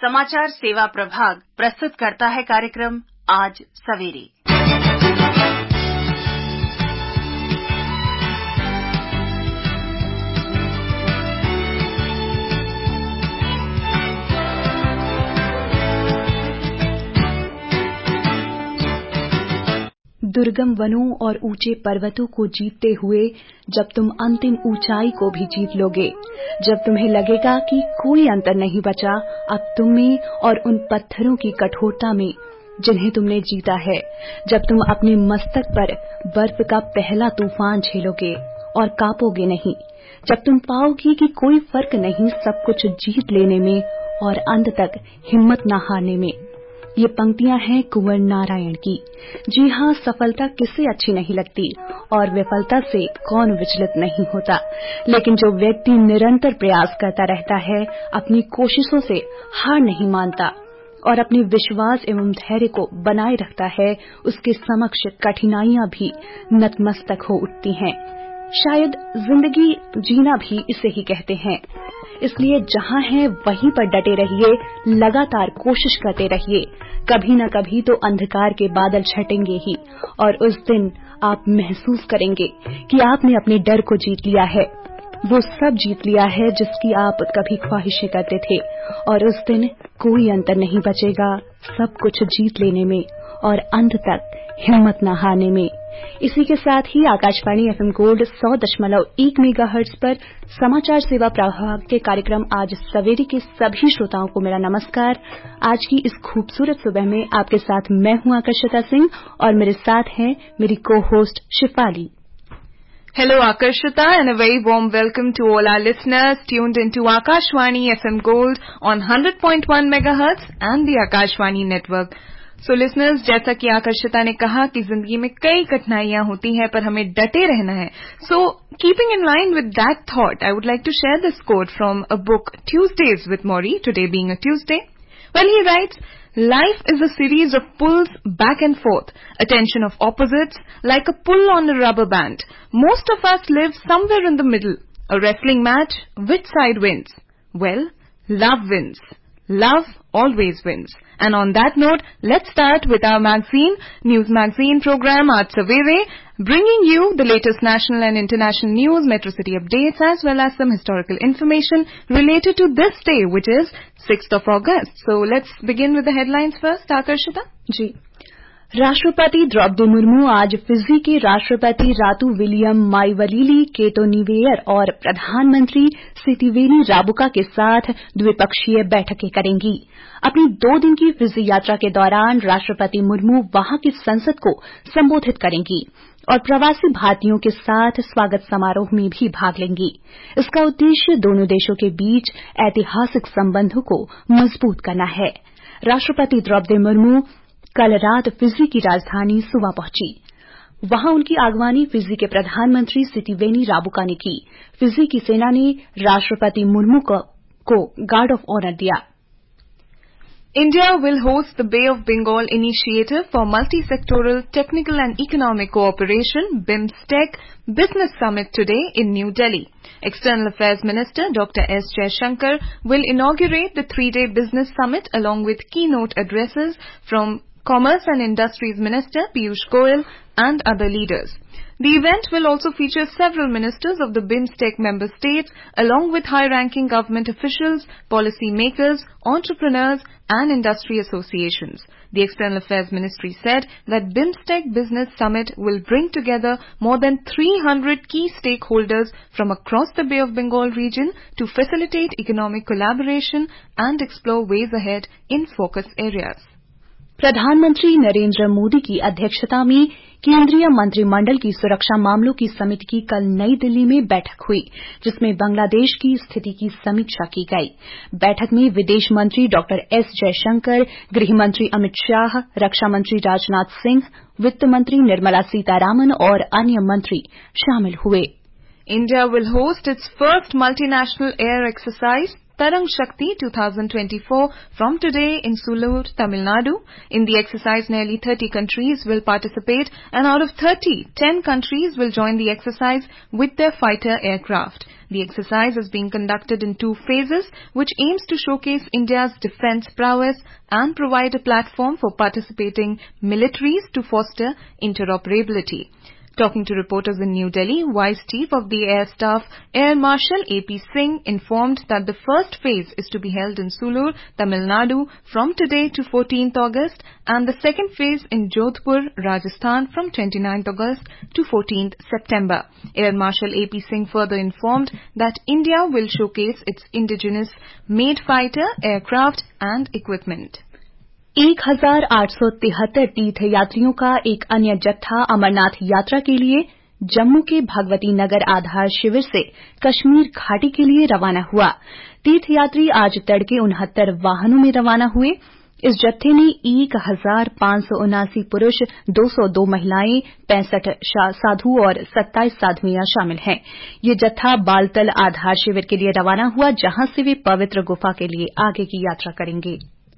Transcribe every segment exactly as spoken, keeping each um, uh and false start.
समाचार सेवा प्रभाग प्रस्तुत करता है कार्यक्रम आज सवेरे। दुर्गम वनों और ऊंचे पर्वतों को जीतते हुए जब तुम अंतिम ऊंचाई को भी जीत लोगे, जब तुम्हें लगेगा कि कोई अंतर नहीं बचा अब तुम में और उन पत्थरों की कठोरता में जिन्हें तुमने जीता है, जब तुम अपने मस्तक पर बर्फ का पहला तूफान झेलोगे और कांपोगे नहीं, जब तुम पाओगे कि कोई फर्क नहीं सब कुछ जीत लेने में और अंत तक हिम्मत न हारने में। ये पंक्तियां हैं कुंवर नारायण की। जी हाँ, सफलता किसे अच्छी नहीं लगती और विफलता से कौन विचलित नहीं होता, लेकिन जो व्यक्ति निरंतर प्रयास करता रहता है, अपनी कोशिशों से हार नहीं मानता और अपने विश्वास एवं धैर्य को बनाए रखता है, उसके समक्ष कठिनाइयां भी नतमस्तक हो उठती हैं। शायद जिंदगी जीना भी इसे ही कहते हैं। इसलिए जहां हैं वहीं पर डटे रहिए, लगातार कोशिश करते रहिए। कभी न कभी तो अंधकार के बादल छटेंगे ही और उस दिन आप महसूस करेंगे कि आपने अपने डर को जीत लिया है, वो सब जीत लिया है जिसकी आप कभी ख्वाहिशें करते थे, और उस दिन कोई अंतर नहीं बचेगा सब कुछ जीत लेने में और अंत तक हिम्मत न हारने में। इसी के साथ ही आकाशवाणी एफएम गोल्ड सौ दशमलव एक मेगाहर्ट्ज पर समाचार सेवा प्रभाग के कार्यक्रम आज सवेरे के सभी श्रोताओं को मेरा नमस्कार। आज की इस खूबसूरत सुबह में आपके साथ मैं हूं आकर्षिता सिंह और मेरे साथ हैं मेरी को host Shifali. Hello Akarshita and a very warm welcome to all our listeners tuned into Akashvani F M Gold on one hundred point one megahertz and the Akashvani network. So listeners, जैसा कि आकर्षिता ने कहा कि जिंदगी में कई कठिनाइयां होती हैं पर हमें डटे रहना है. So keeping in line with that thought, I would like to share this quote from a book Tuesdays with Maury, today being a Tuesday. Well, he writes, life is a series of pulls back and forth, a tension of opposites, like a pull on a rubber band. Most of us live somewhere in the middle. A wrestling match, which side wins? Well, love wins. Love always wins. And on that note, let's start with our magazine, news magazine program Aaj Savere, bringing you the latest national and international news, metro city updates, as well as some historical information related to this day, which is sixth of August. So let's begin with the headlines first, Akarshita. जी, राष्ट्रपति द्रौपदी मुर्मू आज Fiji के राष्ट्रपति Ratu William माइवलीली केतोनिवेयर और प्रधानमंत्री सितिवेनी Rabuka के साथ द्विपक्षीय बैठकें करेंगी। अपनी दो दिन की फिजी यात्रा के दौरान राष्ट्रपति मुर्मू वहां की संसद को संबोधित करेंगी और प्रवासी भारतीयों के साथ स्वागत समारोह में भी भाग लेंगी। इसका उद्देश्य दोनों देशों के बीच ऐतिहासिक संबंधों को मजबूत करना है। राष्ट्रपति द्रौपदी मुर्मू कल रात फिजी की राजधानी सुवा पहुंची। वहां उनकी आगवानी फिजी के प्रधानमंत्री सितिवेनी राबुका ने की। फिजी की सेना ने राष्ट्रपति मुर्मू को, को गार्ड ऑफ ऑनर दिया। India will host the Bay of Bengal Initiative for Multi-Sectoral Technical and Economic Cooperation BIMSTEC Business Summit today in New Delhi. External Affairs Minister Doctor S. Jaishankar will inaugurate the three-day business summit along with keynote addresses from Commerce and Industries Minister Piyush Goyal and other leaders. The event will also feature several ministers of the BIMSTEC member states along with high-ranking government officials, policy makers, entrepreneurs and industry associations. The External Affairs Ministry said that BIMSTEC Business Summit will bring together more than three hundred key stakeholders from across the Bay of Bengal region to facilitate economic collaboration and explore ways ahead in focus areas. प्रधानमंत्री नरेंद्र मोदी की अध्यक्षता में केंद्रीय मंत्रिमंडल की सुरक्षा मामलों की समिति की कल नई दिल्ली में बैठक हुई, जिसमें बांग्लादेश की स्थिति की समीक्षा की गई। बैठक में विदेश मंत्री डॉक्टर एस जयशंकर, गृह मंत्री अमित शाह, रक्षा मंत्री राजनाथ सिंह, वित्त मंत्री निर्मला सीतारामन और अन्य मंत्री शामिल हुए। India will host its first multinational air exercise, Tarang Shakti twenty twenty-four from today in Sulur, Tamil Nadu. In the exercise, nearly thirty countries will participate, and out of thirty, ten countries will join the exercise with their fighter aircraft. The exercise is being conducted in two phases, which aims to showcase India's defence prowess and provide a platform for participating militaries to foster interoperability. Talking to reporters in New Delhi, Vice Chief of the Air Staff, Air Marshal A P Singh, informed that the first phase is to be held in Sulur, Tamil Nadu from today to fourteenth August, and the second phase in Jodhpur, Rajasthan from twenty-ninth August to fourteenth September. Air Marshal A P Singh further informed that India will showcase its indigenous made fighter, aircraft and equipment. एक हजार आठ सौ तिहत्तर तीर्थ यात्रियों का एक अन्य जत्था अमरनाथ यात्रा के लिए जम्मू के भगवती नगर आधार शिविर से कश्मीर घाटी के लिए रवाना हुआ। तीर्थयात्री आज तड़के उनहत्तर वाहनों में रवाना हुए। इस जत्थे में एक हजार पांच सौ उनासी पुरुष, दो सौ दो महिलाएं, पैंसठ साधु और सत्ताईस साध्वियां शामिल हैं। ये जत्था बालतल आधार शिविर के लिए रवाना हुआ, जहां से वे पवित्र गुफा के लिए आगे की यात्रा करेंगे।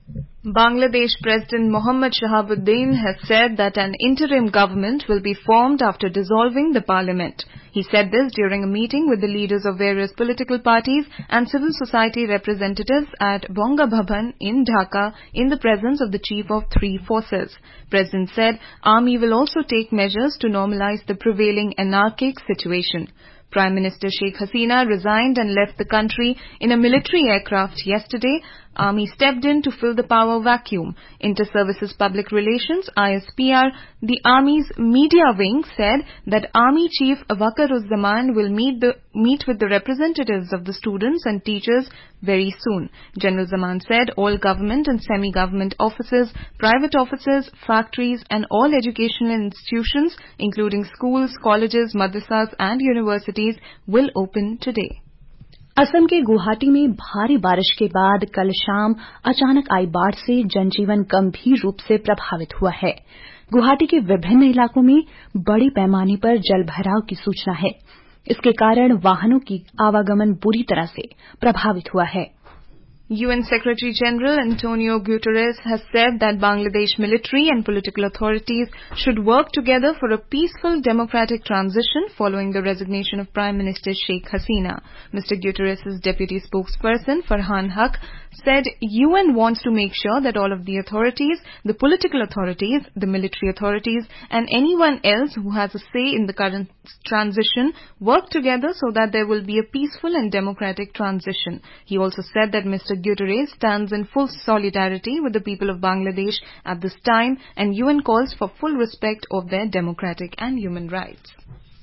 Bangladesh President Mohammad Shahabuddin has said that an interim government will be formed after dissolving the parliament. He said this during a meeting with the leaders of various political parties and civil society representatives at Bonga Bhavan in Dhaka in the presence of the chief of three forces. President said army will also take measures to normalize the prevailing anarchic situation. Prime Minister Sheikh Hasina resigned and left the country in a military aircraft yesterday. Army stepped in to fill the power vacuum. Inter-Services Public Relations I S P R, the Army's media wing, said that Army Chief Waqar-uz-Zaman will meet, the, meet with the representatives of the students and teachers very soon. General Zaman said all government and semi-government offices, private offices, factories and all educational institutions, including schools, colleges, madrasas and universities, will open today. Assam के गुवाहाटी में भारी बारिश के बाद कल शाम अचानक आई बाढ़ से जनजीवन गंभीर रूप से प्रभावित हुआ है। गुवाहाटी के विभिन्न इलाकों में बड़े पैमाने पर जलभराव की सूचना है। इसके कारण वाहनों की आवागमन बुरी तरह से प्रभावित हुआ है। U N Secretary General Antonio Guterres has said that Bangladesh military and political authorities should work together for a peaceful democratic transition following the resignation of Prime Minister Sheikh Hasina. Mister Guterres' deputy spokesperson Farhan Haq said U N wants to make sure that all of the authorities, the political authorities, the military authorities and anyone else who has a say in the current transition work together so that there will be a peaceful and democratic transition. He also said that Mister Guterres stands in full solidarity with the people of Bangladesh at this time, and U N calls for full respect of their democratic and human rights.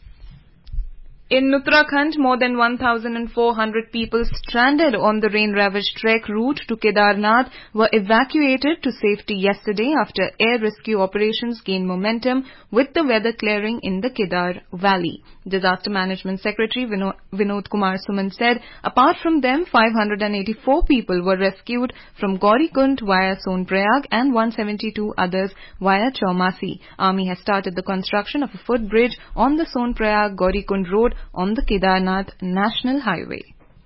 In Uttarakhand, more than one thousand four hundred people stranded on the rain-ravaged trek route to Kedarnath were evacuated to safety yesterday after air rescue operations gained momentum with the weather clearing in the Kedar Valley. Disaster Management Secretary Vinod, Vinod Kumar Suman said, apart from them, five hundred eighty-four people were rescued from Gaurikund via Sonprayag and one hundred seventy-two others via Chaumasi. Army has started the construction of a footbridge on the Sonprayag-Gaurikund road on the Kedarnath National Highway.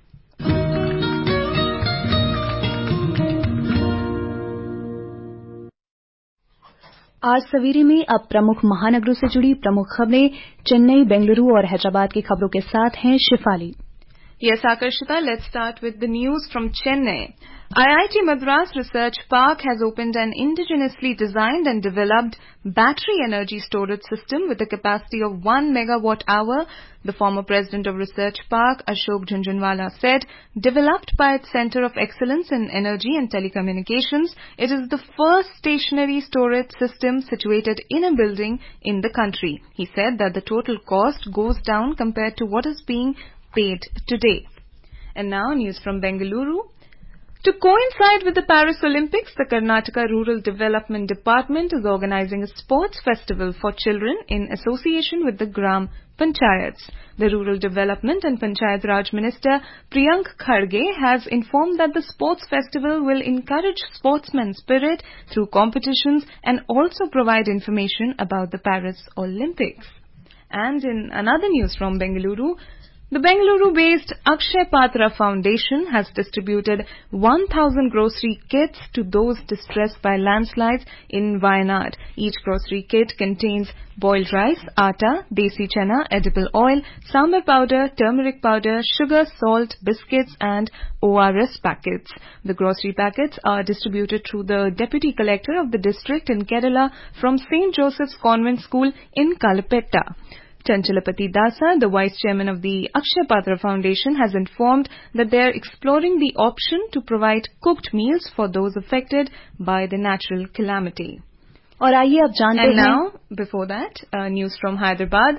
आज सवेरे में अब प्रमुख महानगरों से जुड़ी प्रमुख खबरें चेन्नई, बेंगलुरु और हैदराबाद की खबरों के साथ हैं Shifali. Yes, Akarshita, let's start with the news from Chennai. I I T Madras Research Park has opened an indigenously designed and developed battery energy storage system with a capacity of one megawatt hour. The former president of Research Park, Ashok Jhunjhunwala, said, developed by its Center of Excellence in Energy and Telecommunications, it is the first stationary storage system situated in a building in the country. He said that the total cost goes down compared to what is being paid today. And now news from Bengaluru. To coincide with the Paris Olympics, the Karnataka Rural Development Department is organizing a sports festival for children in association with the Gram Panchayats. The Rural Development and Panchayat Raj Minister Priyank Kharge has informed that the sports festival will encourage sportsman spirit through competitions and also provide information about the Paris Olympics. And in another news from Bengaluru, The Bengaluru-based Akshay Patra Foundation has distributed one thousand grocery kits to those distressed by landslides in Wayanad. Each grocery kit contains boiled rice, atta, desi chana, edible oil, sambar powder, turmeric powder, sugar, salt, biscuits and O R S packets. The grocery packets are distributed through the Deputy Collector of the district in Kerala from Saint Joseph's Convent School in Kalapetta. Chanchalapati Dasa, the Vice Chairman of the Akshay Patra Foundation, has informed that they are exploring the option to provide cooked meals for those affected by the natural calamity. और आइए अब जानते हैं. And now, before that, uh, news from Hyderabad.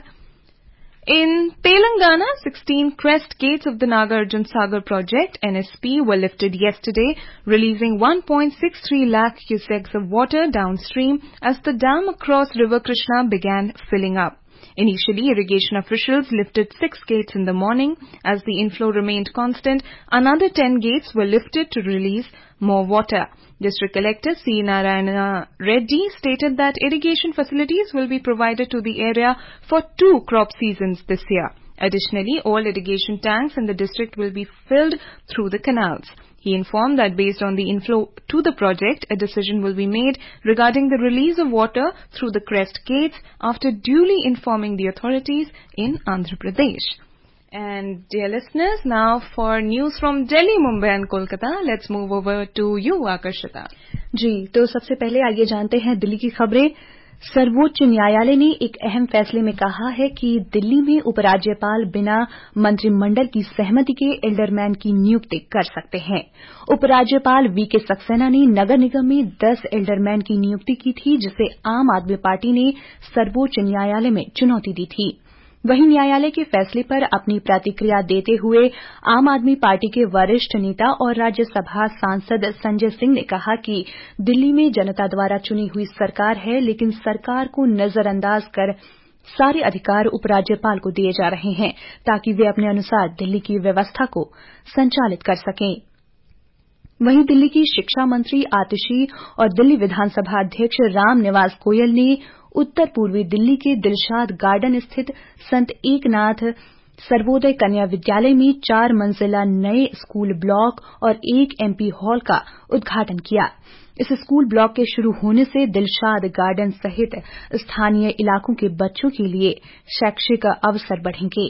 In Telangana, sixteen crest gates of the Nagarjun Sagar project, N S P, were lifted yesterday, releasing one point six three lakh cusecs of water downstream as the dam across River Krishna began filling up. Initially, irrigation officials lifted six gates in the morning. As the inflow remained constant, another ten gates were lifted to release more water. District Collector C. Narayana Reddy stated that irrigation facilities will be provided to the area for two crop seasons this year. Additionally, all irrigation tanks in the district will be filled through the canals. He informed that based on the inflow to the project, a decision will be made regarding the release of water through the crest gates after duly informing the authorities in Andhra Pradesh. And dear listeners, now for news from Delhi, Mumbai and Kolkata, let's move over to you, Akarshita. जी, तो सबसे पहले आइए जानते हैं दिल्ली की खबरें. सर्वोच्च न्यायालय ने एक अहम फैसले में कहा है कि दिल्ली में उपराज्यपाल बिना मंत्रिमंडल की सहमति के एल्डरमैन की नियुक्ति कर सकते हैं. उपराज्यपाल वी के सक्सेना ने नगर निगम में दस एल्डरमैन की नियुक्ति की थी, जिसे आम आदमी पार्टी ने सर्वोच्च न्यायालय में चुनौती दी थी. वहीं न्यायालय के फैसले पर अपनी प्रतिक्रिया देते हुए आम आदमी पार्टी के वरिष्ठ नेता और राज्यसभा सांसद संजय सिंह ने कहा कि दिल्ली में जनता द्वारा चुनी हुई सरकार है, लेकिन सरकार को नजरअंदाज कर सारे अधिकार उपराज्यपाल को दिए जा रहे हैं ताकि वे अपने अनुसार दिल्ली की व्यवस्था को संचालित कर सकें. वहीं दिल्ली की शिक्षा मंत्री आतिशी और दिल्ली विधानसभा अध्यक्ष राम निवास गोयल ने उत्तर पूर्वी दिल्ली के दिलशाद गार्डन स्थित संत एकनाथ सर्वोदय कन्या विद्यालय में चार मंजिला नए स्कूल ब्लॉक और एक एमपी हॉल का उद्घाटन किया. इस स्कूल ब्लॉक के शुरू होने से दिलशाद गार्डन सहित स्थानीय इलाकों के बच्चों के लिए शैक्षिक अवसर बढ़ेंगे.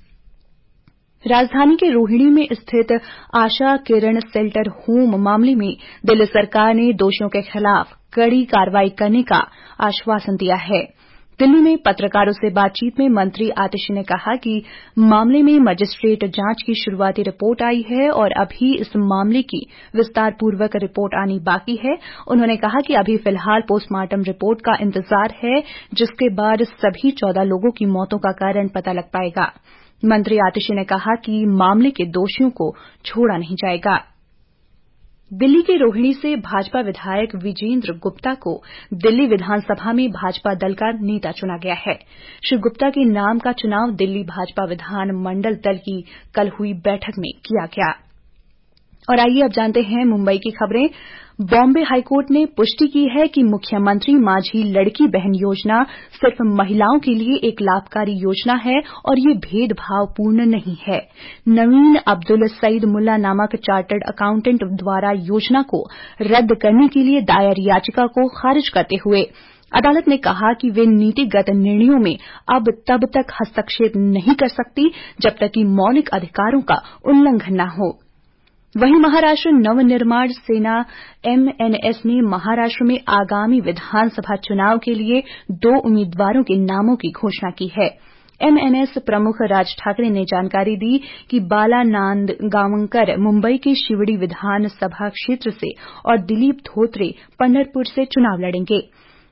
राजधानी के रोहिणी में स्थित आशा किरण शेल्टर होम मामले में दिल्ली सरकार ने दोषियों के खिलाफ कड़ी कार्रवाई करने का आश्वासन दिया है. दिल्ली में पत्रकारों से बातचीत में मंत्री आतिशी ने कहा कि मामले में मजिस्ट्रेट जांच की शुरुआती रिपोर्ट आई है और अभी इस मामले की विस्तारपूर्वक रिपोर्ट आनी बाकी है. उन्होंने कहा कि अभी फिलहाल पोस्टमार्टम रिपोर्ट का इंतजार है, जिसके बाद सभी चौदह लोगों की मौतों का कारण पता लग पाएगा. मंत्री आतिशी ने कहा कि मामले के दोषियों को छोड़ा नहीं जाएगा. दिल्ली के रोहिणी से भाजपा विधायक विजेंद्र गुप्ता को दिल्ली विधानसभा में भाजपा दल का नेता चुना गया है. श्री गुप्ता के नाम का चुनाव दिल्ली भाजपा विधान मंडल दल की कल हुई बैठक में किया गया. और आइए अब जानते हैं मुंबई की खबरें. बॉम्बे हाईकोर्ट ने पुष्टि की है कि मुख्यमंत्री माझी लड़की बहन योजना सिर्फ महिलाओं के लिए एक लाभकारी योजना है और ये भेदभावपूर्ण नहीं है. नवीन अब्दुल सईद मुल्ला नामक चार्टर्ड अकाउंटेंट द्वारा योजना को रद्द करने के लिए दायर याचिका को खारिज करते हुए अदालत ने कहा कि वे नीतिगत निर्णयों में अब तब तक हस्तक्षेप नहीं कर सकती जब तक कि मौलिक अधिकारों का उल्लंघन न हो. वहीं महाराष्ट्र नवनिर्माण सेना एमएनएस ने महाराष्ट्र में आगामी विधानसभा चुनाव के लिए दो उम्मीदवारों के नामों की घोषणा की है. एमएनएस प्रमुख राज ठाकरे ने जानकारी दी कि बाला नांदगांवकर मुंबई के शिवड़ी विधानसभा क्षेत्र से और दिलीप धोत्रे पंढरपुर से चुनाव लड़ेंगे.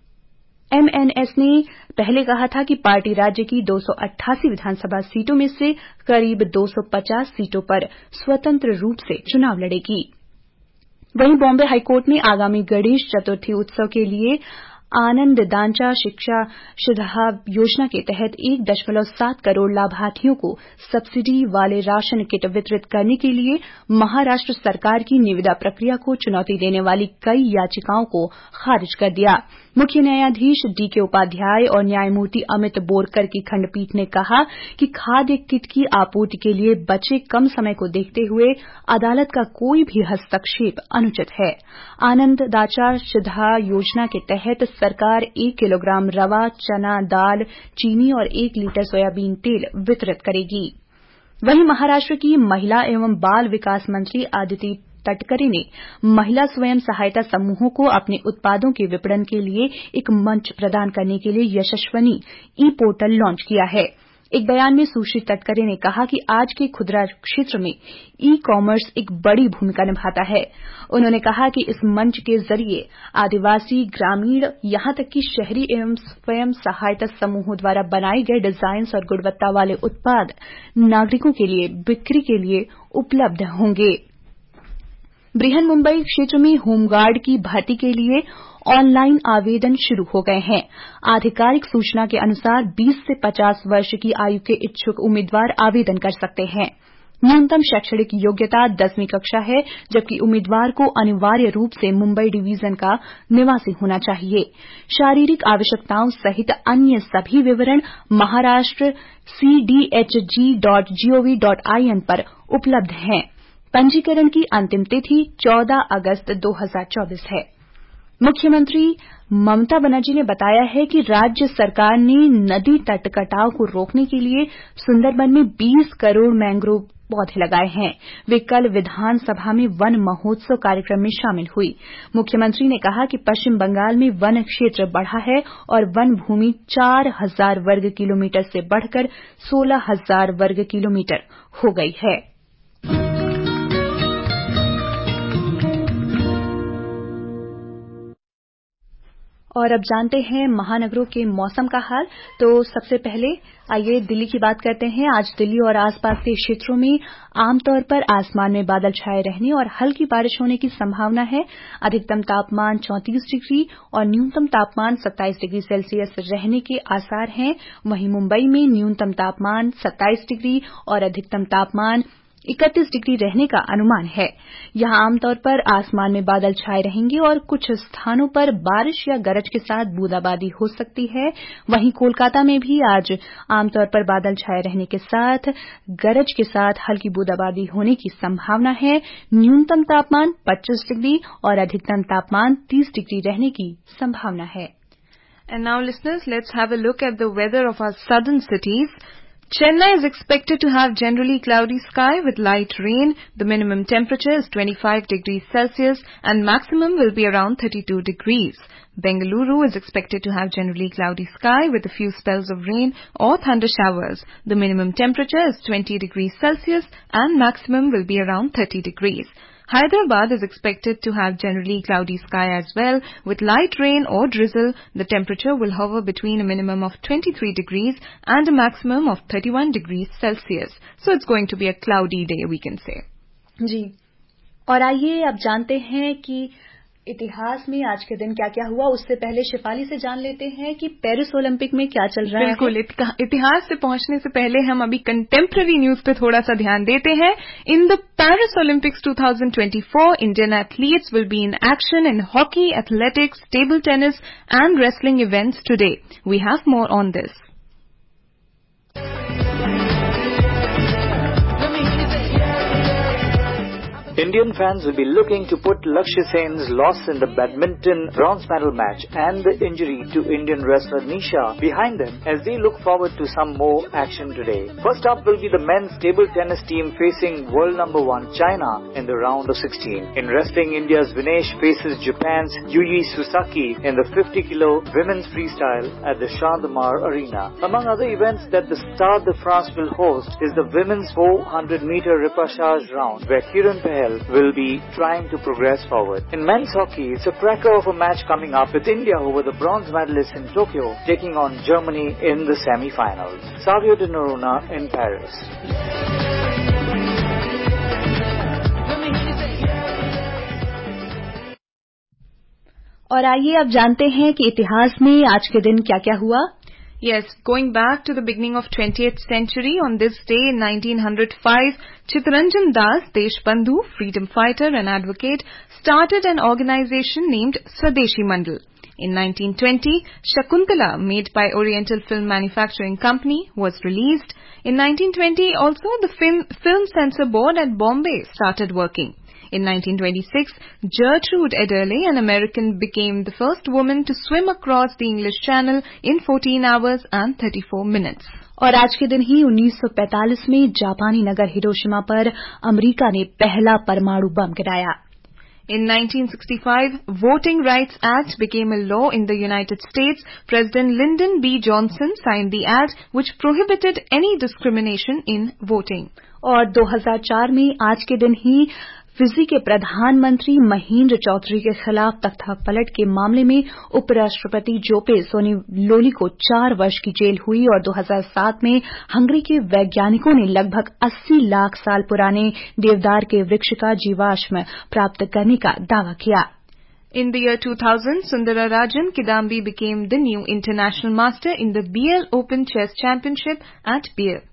एमएनएस ने पहले कहा था कि पार्टी राज्य की दो सौ अट्ठासी विधानसभा सीटों में से करीब दो सौ पचास सीटों पर स्वतंत्र रूप से चुनाव लड़ेगी. वहीं बॉम्बे हाईकोर्ट ने आगामी गणेश चतुर्थी उत्सव के लिए आनंद दांचा शिक्षा सुधा योजना के तहत एक दशमलव सात करोड़ लाभार्थियों को सब्सिडी वाले राशन किट वितरित करने के लिए महाराष्ट्र सरकार की निविदा प्रक्रिया को चुनौती देने वाली कई याचिकाओं को खारिज कर दिया. मुख्य न्यायाधीश डी के उपाध्याय और न्यायमूर्ति अमित बोरकर की खंडपीठ ने कहा कि खाद्य किट की आपूर्ति के लिए बचे कम समय को देखते हुए अदालत का कोई भी हस्तक्षेप अनुचित है। आनंददाचा सुधा योजना के तहत सरकार एक किलोग्राम रवा, चना दाल, चीनी और एक लीटर सोयाबीन तेल वितरित करेगी। वहीं महाराष्ट्र की महिला एवं बाल विकास मंत्री आदिति तटकरे ने महिला स्वयं सहायता समूहों को अपने उत्पादों के विपणन के लिए एक मंच प्रदान करने के लिए यशस्विनी ई पोर्टल लॉन्च किया है। एक बयान में सुश्री तटकरे ने कहा कि आज के खुदरा क्षेत्र में ई कॉमर्स एक बड़ी भूमिका निभाता है। उन्होंने कहा कि इस मंच के जरिए आदिवासी, ग्रामीण, यहां तक कि शहरी एवं स्वयं सहायता समूहों द्वारा बनाए गए डिजाइन्स और गुणवत्ता वाले उत्पाद नागरिकों के लिए बिक्री के लिए उपलब्ध होंगे। बृहन मुंबई क्षेत्र में होमगार्ड की भर्ती के लिए ऑनलाइन आवेदन शुरू हो गए हैं। आधिकारिक सूचना के अनुसार बीस से पचास वर्ष की आयु के इच्छुक उम्मीदवार आवेदन कर सकते हैं। न्यूनतम शैक्षणिक योग्यता दसवीं कक्षा है, जबकि उम्मीदवार को अनिवार्य रूप से मुंबई डिवीजन का निवासी होना चाहिए। शारीरिक आवश्यकताओं सहित अन्य सभी विवरण Maharashtra C D H G dot gov dot I N पर उपलब्ध हैं। पंजीकरण की अंतिम तिथि चौदह अगस्त दो हजार चौबीस है। मुख्यमंत्री ममता बनर्जी ने बताया है कि राज्य सरकार ने नदी तट कटाव को रोकने के लिए सुंदरबन में बीस करोड़ मैंग्रोव पौधे लगाए हैं। वे कल विधानसभा में वन महोत्सव कार्यक्रम में शामिल हुई। मुख्यमंत्री ने कहा कि पश्चिम बंगाल में वन क्षेत्र बढ़ा है और वन भूमि चार हजार वर्ग किलोमीटर से बढ़कर सोलह हजार वर्ग किलोमीटर हो गई है। और अब जानते हैं महानगरों के मौसम का हाल। तो सबसे पहले आइए दिल्ली की बात करते हैं। आज दिल्ली और आसपास के क्षेत्रों में आमतौर पर आसमान में बादल छाए रहने और हल्की बारिश होने की संभावना है। अधिकतम तापमान चौंतीस डिग्री और न्यूनतम तापमान सत्ताईस डिग्री सेल्सियस रहने के आसार हैं। वहीं मुंबई में न्यूनतम तापमान सत्ताईस डिग्री और अधिकतम तापमान इकतीस डिग्री रहने का अनुमान है। यहां आमतौर पर आसमान में बादल छाए रहेंगे और कुछ स्थानों पर बारिश या गरज के साथ बूंदाबांदी हो सकती है। वहीं कोलकाता में भी आज आमतौर पर बादल छाए रहने के साथ गरज के साथ हल्की बूंदाबांदी होने की संभावना है। न्यूनतम तापमान पच्चीस डिग्री और अधिकतम तापमान तीस डिग्री रहने की संभावना है। And now listeners, let's have a look at the weather of our southern cities. Chennai is expected to have generally cloudy sky with light rain. The minimum temperature is twenty-five degrees Celsius and maximum will be around thirty-two degrees. Bengaluru is expected to have generally cloudy sky with a few spells of rain or thunder showers. The minimum temperature is twenty degrees Celsius and maximum will be around thirty degrees. Hyderabad is expected to have generally cloudy sky as well with light rain or drizzle. The temperature will hover between a minimum of twenty-three degrees and a maximum of thirty-one degrees Celsius. So it's going to be a cloudy day, we can say. जी, और आइए अब जानते हैं कि इतिहास में आज के दिन क्या क्या हुआ। उससे पहले शिफाली से जान लेते हैं कि पेरिस ओलंपिक में क्या चल रहा है। बिल्कुल, इतिहास से पहुंचने से पहले हम अभी कंटेम्पररी न्यूज पे थोड़ा सा ध्यान देते हैं। In the Paris Olympics twenty twenty-four, Indian athletes will be in action in hockey, athletics, table tennis and wrestling events today. We have more on this. Indian fans will be looking to put Lakshya Sen's loss in the badminton bronze medal match and the injury to Indian wrestler Nisha behind them as they look forward to some more action today. First up will be the men's table tennis team facing world number one China in the round of sixteen. In wrestling, India's Vinesh faces Japan's Yuji Susaki in the fifty kilo women's freestyle at the Shandamar Arena. Among other events that the Stade de France will host is the women's four hundred meter repassage round where Kiran Pahel will be trying to progress forward. In men's hockey, it's a cracker of a match coming up with India who were the bronze medalists in Tokyo taking on Germany in the semi-finals. Savio de Noruna in Paris. और आइए अब जानते हैं कि इतिहास में आज के दिन क्या क्या हुआ। Yes, going back to the beginning of twentieth century, on this day in nineteen oh five, Chittaranjan Das, Deshbandhu, freedom fighter and advocate, started an organization named Swadeshi Mandal. In nineteen twenty, Shakuntala, made by Oriental Film Manufacturing Company, was released. In nineteen twenty, also the Film, Film Censor Board at Bombay started working. In nineteen twenty-six, Gertrude Ederle, an American, became the first woman to swim across the English Channel in fourteen hours and thirty-four minutes. और आज के दिन ही उन्नीस सौ पैंतालीस में जापानी नगर Hiroshima पर अमेरिका ने पहला परमाणु बम गिराया. In nineteen sixty-five, Voting Rights Act became a law in the United States. President Lyndon B. Johnson signed the act, which prohibited any discrimination in voting. और दो हज़ार चार में आज के दिन ही फिजी के प्रधानमंत्री महेंद्र चौधरी के खिलाफ तख्तापलट के मामले में उपराष्ट्रपति जोपे सोनिलोली को चार वर्ष की जेल हुई और दो हज़ार सात में हंगरी के वैज्ञानिकों ने लगभग अस्सी लाख साल पुराने देवदार के वृक्ष का जीवाश्म प्राप्त करने का दावा किया. In the year two thousand, Sundararajan Kidambi became the new international master in the B L Open Chess Championship at B L.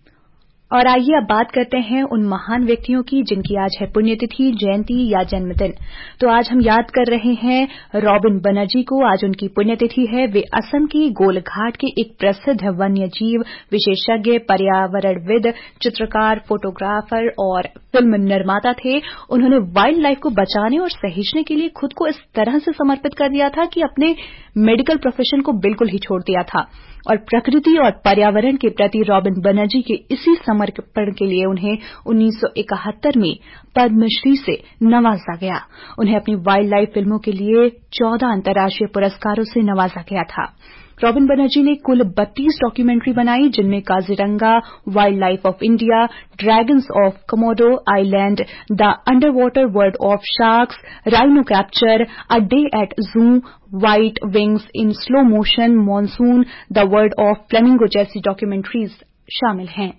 और आइए अब बात करते हैं उन महान व्यक्तियों की जिनकी आज है पुण्यतिथि, जयंती या जन्मदिन. तो आज हम याद कर रहे हैं रॉबिन बनर्जी को. आज उनकी पुण्यतिथि है. वे असम के गोलघाट के एक प्रसिद्ध वन्य जीव विशेषज्ञ, पर्यावरणविद, चित्रकार, फोटोग्राफर और फिल्म निर्माता थे. उन्होंने वाइल्ड लाइफ को बचाने और सहेजने के लिए खुद को इस तरह से समर्पित कर दिया था कि अपने मेडिकल प्रोफेशन को बिल्कुल ही छोड़ दिया था. और प्रकृति और पर्यावरण के प्रति रॉबिन बनर्जी के इसी समर्पण के लिए उन्हें उन्नीस सौ इकहत्तर में पद्मश्री से नवाजा गया. उन्हें अपनी वाइल्ड लाइफ फिल्मों के लिए चौदह अंतर्राष्ट्रीय पुरस्कारों से नवाजा गया था. रॉबिन बनर्जी ने कुल बत्तीस डॉक्यूमेंट्री बनाई, जिनमें Kaziranga, wild life of India, dragons of Komodo island, the under water world of sharks, rhino capture, a day at zoo, white wings in slow motion, monsoon, the world of flamingo जैसी documentaries शामिल हैं.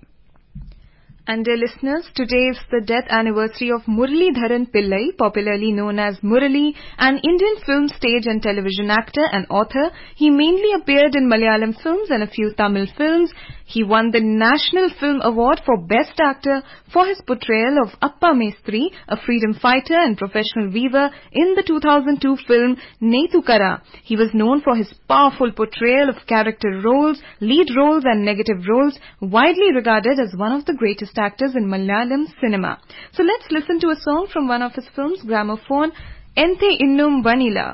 And dear listeners, today is the death anniversary of Muralidharan Pillai, popularly known as Murali, an Indian film, stage and television actor and author. He mainly appeared in Malayalam films and a few Tamil films. He won the National Film Award for Best Actor for his portrayal of Appa Mestri, a freedom fighter and professional weaver in the two thousand two film Nethukara. He was known for his powerful portrayal of character roles, lead roles and negative roles, widely regarded as one of the greatest actors in Malayalam cinema. So let's listen to a song from one of his films, Gramophone, Ente Innum Vanila.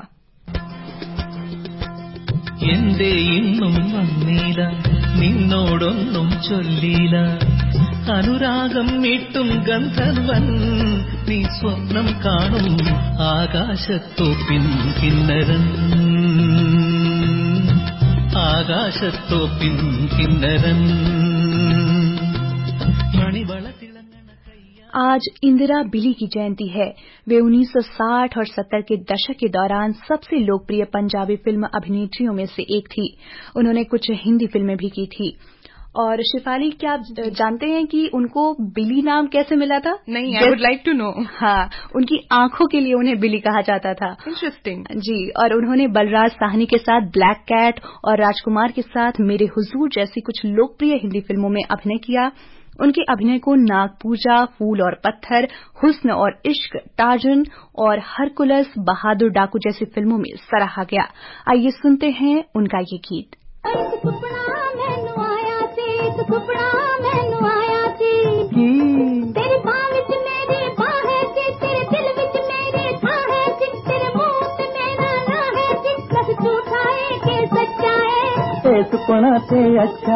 Ende innum vannila ninnodonnum sollila anuragam mittum gandharvan nee swapnam kaanum aakashattoppin kinnaran aakashattoppin kinnaran. आज इंदिरा बिली की जयंती है. वे उन्नीस सौ साठ और सत्तर के दशक के दौरान सबसे लोकप्रिय पंजाबी फिल्म अभिनेत्रियों में से एक थी. उन्होंने कुछ हिंदी फिल्में भी की थी. और शिफाली, क्या आप जानते हैं कि उनको बिली नाम कैसे मिला था? नहीं, I would like to know. हाँ, उनकी आंखों के लिए उन्हें बिली कहा जाता था. इंटरेस्टिंग. जी. और उन्होंने बलराज साहनी के साथ ब्लैक कैट और राजकुमार के साथ मेरे हुजूर जैसी कुछ लोकप्रिय हिंदी फिल्मों में अभिनय किया. उनके अभिनय को नागपूजा, फूल और पत्थर, हुस्न और इश्क, टार्जन और हरकुलस, बहादुर डाकू जैसी फिल्मों में सराहा गया. आइए सुनते हैं उनका ये गीत. सुपना ते अच्छा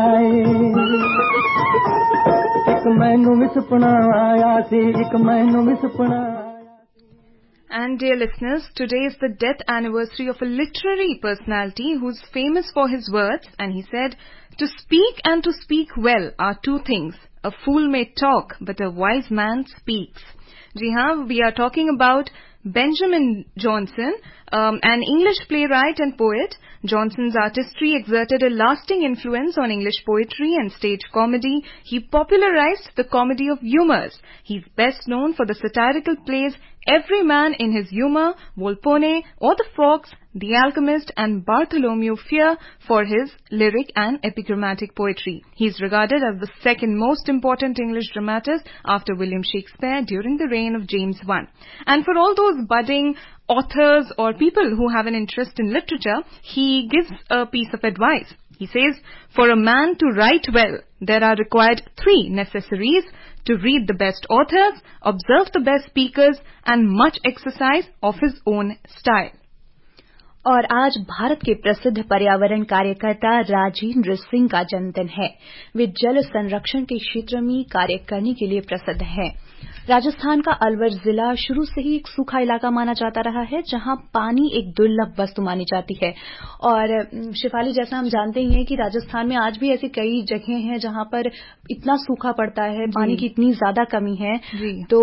एक मैनू भी सुपना आया सी एक मैनू भी सुपना. And dear listeners, today is the death anniversary of a literary personality who's famous for his words, and he said, "To speak and to speak well are two things. A fool may talk, but a wise man speaks." Ji haan, we are talking about Benjamin Johnson, um, an English playwright and poet. Johnson's artistry exerted a lasting influence on English poetry and stage comedy. He popularized the comedy of humours. He's best known for the satirical plays Every Man in His Humour, Volpone, or The Fox, The Alchemist, and Bartholomew Fear for his lyric and epigrammatic poetry. He's regarded as the second most important English dramatist after William Shakespeare during the reign of James the First. And for all those budding authors or people who have an interest in literature, he gives a piece of advice. He says, for a man to write well, there are required three necessaries: to read the best authors, observe the best speakers, and much exercise of his own style. और आज भारत के प्रसिद्ध पर्यावरण कार्यकर्ता राजेंद्र सिंह का जन्मदिन है। वे जल संरक्षण के क्षेत्र में कार्य करने के लिए प्रसिद्ध हैं। राजस्थान का अलवर जिला शुरू से ही एक सूखा इलाका माना जाता रहा है, जहां पानी एक दुर्लभ वस्तु मानी जाती है। और शिफाली, जैसा हम जानते ही हैं कि राजस्थान में आज भी ऐसी कई जगह हैं जहां पर इतना सूखा पड़ता है, पानी की इतनी ज्यादा कमी है। तो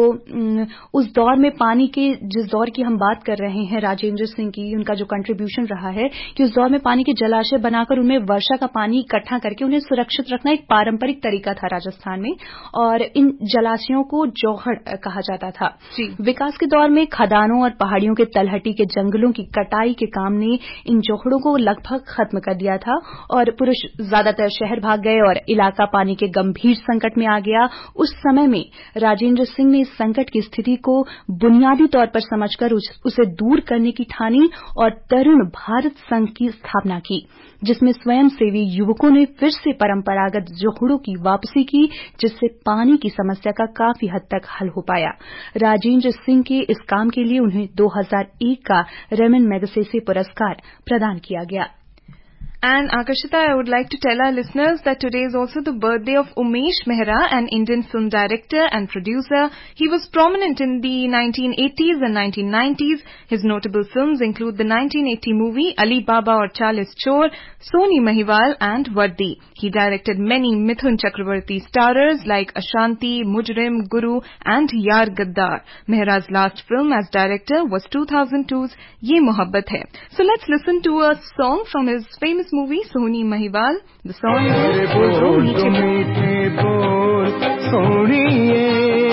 उस दौर में पानी के, जिस दौर की हम बात कर रहे हैं राजेंद्र सिंह की, उनका जो कंट्रीब्यूशन रहा है कि उस दौर में पानी के जलाशय बनाकर उनमें वर्षा का पानी इकट्ठा करके उन्हें सुरक्षित रखना एक पारंपरिक तरीका था राजस्थान में। और इन जलाशयों को जौहड़ कहा जाता था। विकास के दौर में खदानों और पहाड़ियों के तलहटी के जंगलों की कटाई के काम ने इन जौहड़ों को लगभग खत्म कर दिया था और पुरुष ज्यादातर शहर भाग गए और इलाका पानी के गंभीर संकट में आ गया। उस समय में राजेंद्र सिंह ने इस संकट की स्थिति को बुनियादी तौर पर समझकर उस, उसे दूर करने की ठानी और तरुण भारत संघ की स्थापना की, जिसमें स्वयंसेवी युवकों ने फिर से परंपरागत जौहड़ों की वापसी की, जिससे पानी की समस्या का काफी हद तक हल हो पाया। राजेंद्र सिंह के इस काम के लिए उन्हें दो हज़ार एक का रेमन मैगसेसे पुरस्कार प्रदान किया गया। And Akashita, I would like to tell our listeners that today is also the birthday of Umesh Mehra, an Indian film director and producer. He was prominent in the nineteen eighties and nineteen nineties. His notable films include the nineteen eighty movie Ali Baba Aur Chalis Chor, Soni Mahiwal and Vardi. He directed many Mithun Chakravarti starrers like Ashanti, Mujrim, Guru and Yaar Gaddar. Mehra's last film as director was two thousand two's Ye Mohabbat Hai. So let's listen to a song from his famous movie Soni Mahiwal. The song is Bol Meethe Bol Soniye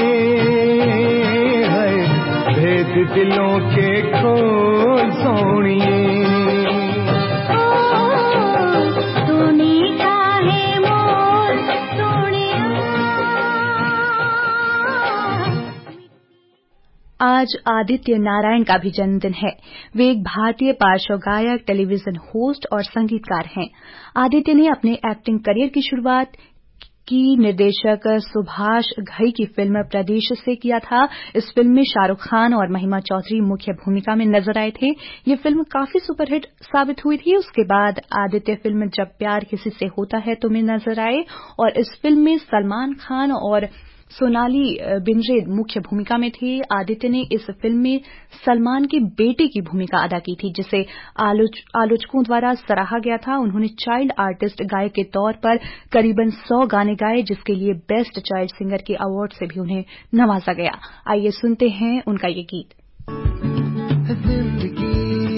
hai bhed dilon ke khol soniye Soni ka hai mol soniya। आज आदित्य नारायण का भी जन्मदिन है। वे एक भारतीय पार्श्व गायक, television host और संगीतकार हैं। आदित्य ने अपने एक्टिंग करियर की शुरुआत की निर्देशक सुभाष घई की फिल्म प्रदेश से किया था। इस फिल्म में शाहरुख खान और महिमा चौधरी मुख्य भूमिका में नजर आए थे। ये फिल्म काफी सुपरहिट साबित हुई थी। उसके बाद आदित्य फिल्म जब प्यार किसी से होता है तो में नजर आए और इस फिल्म में सलमान खान और सोनाली बिंद्रे मुख्य भूमिका में थे। आदित्य ने इस फिल्म में सलमान के बेटे की भूमिका अदा की थी, जिसे आलोच, आलोचकों द्वारा सराहा गया था। उन्होंने चाइल्ड आर्टिस्ट गायक के तौर पर करीबन सौ गाने गाए, जिसके लिए बेस्ट चाइल्ड सिंगर के अवार्ड से भी उन्हें नवाजा गया। आइए सुनते हैं उनका ये गीत। जिंदगी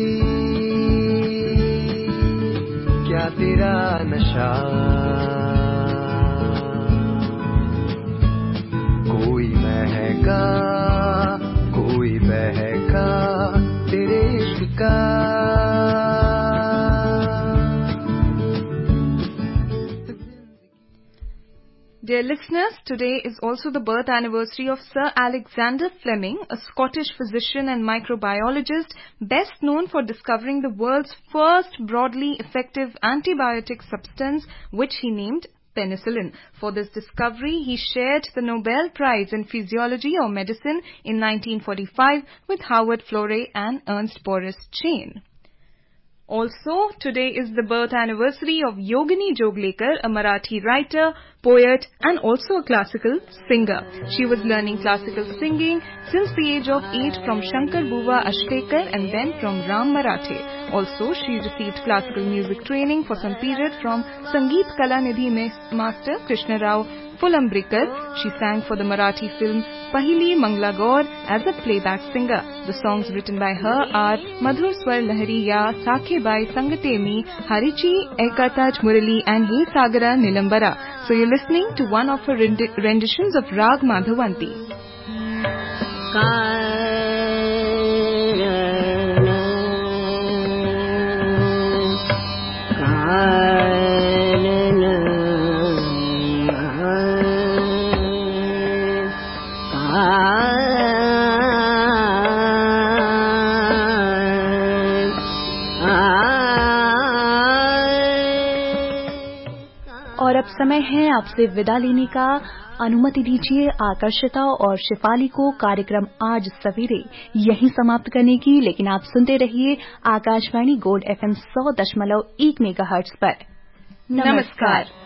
क्या तेरा नशा, कोई महका कोई बहका तेरे इश्क का। Dear listeners, today is also the birth anniversary of Sir Alexander Fleming, a Scottish physician and microbiologist best known for discovering the world's first broadly effective antibiotic substance, which he named penicillin. For this discovery, he shared the Nobel Prize in Physiology or Medicine in nineteen forty-five with Howard Florey and Ernst Boris Chain. Also, today is the birth anniversary of Yogini Joglekar, a Marathi writer, poet and also a classical singer. She was learning classical singing since the age of eight from Shankar Buva Ashtekar and then from Ram Marathe. Also, she received classical music training for some period from Sangeet Kalanidhi master Krishna Rao Fulambrikar. She sang for the Marathi film Pahili Mangla Gaur as a playback singer. The songs written by her are Madhur Swar Lahari Ya, Sakhe Bai Sangatemi, Harichi, Ekataj Murali and He Sagara Nilambara. So you're listening to one of her rendi- renditions of Rag Madhavanti. अब समय है आपसे विदा लेने का। अनुमति दीजिए आकर्षिता और शिफाली को कार्यक्रम आज सवेरे यहीं समाप्त करने की, लेकिन आप सुनते रहिए आकाशवाणी गोल्ड एफएम सौ दशमलव एक मेगाहर्ट्ज पर। नमस्कार।